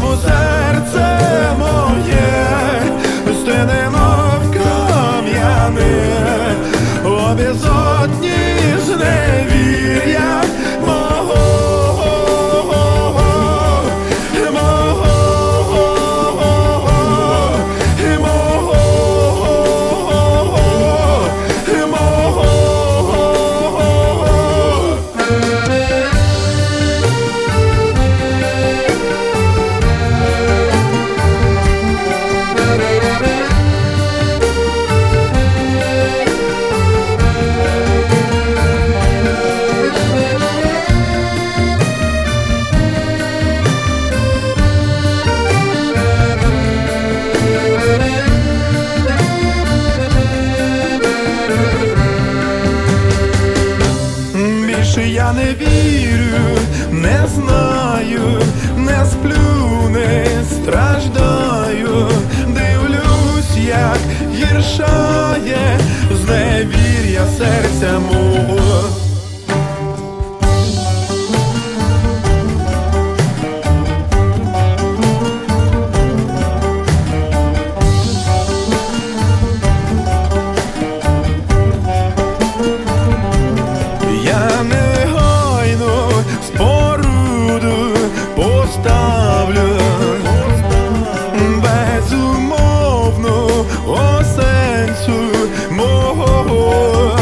О, серце моє, стине мов кам'яне, о безодні зневір'я мого. Я не вірю, не знаю, не сплю, не страждаю, дивлюсь, як гіршає зневір'я серця мого. Поставлю безумовно о сенсу мого,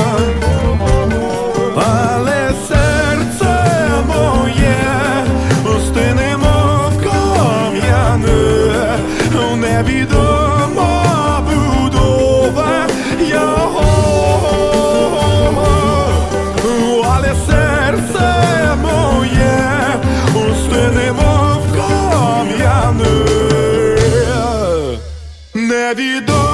але серце моє стине мов кам'яне, невідома будова його, але серце моє стине мов кам'яне, невідомо.